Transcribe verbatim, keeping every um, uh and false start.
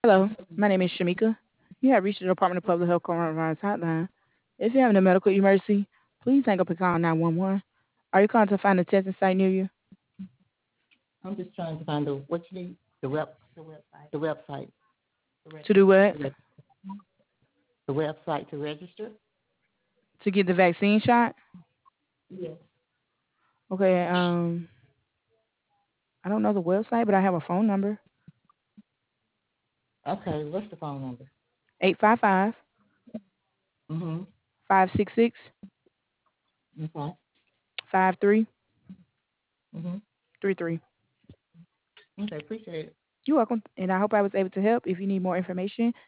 Hello, my name is Shamika. You have reached the Department of Public Health Coronavirus Hotline. If you're having a medical emergency, please hang up and call nine one one. Are you calling to find a testing site near you? I'm just trying to find the what you need the web the website To do what? the the website to register. To get the vaccine shot? Yes. Okay, um, I don't know the website, but I have a phone number. Okay. What's the phone number? eight five five, Mhm. five six six, Okay. five three Mhm. three three. Okay. Appreciate it. You're welcome, and I hope I was able to help. If you need more information,